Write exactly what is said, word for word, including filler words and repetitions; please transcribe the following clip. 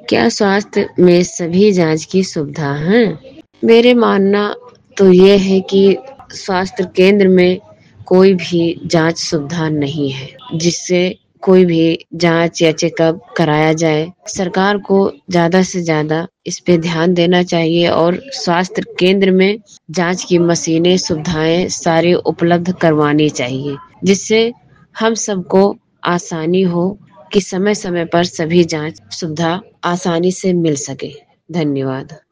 क्या स्वास्थ्य में सभी जांच की सुविधा है? मेरे मानना तो ये है कि स्वास्थ्य केंद्र में कोई भी जांच सुविधा नहीं है जिससे कोई भी जांच या चेकअप कराया जाए। सरकार को ज्यादा से ज्यादा इस पे ध्यान देना चाहिए और स्वास्थ्य केंद्र में जांच की मशीनें सुविधाएं सारी उपलब्ध करवानी चाहिए, जिससे हम सबको आसानी हो कि समय समय पर सभी जांच सुविधा आसानी से मिल सके। धन्यवाद।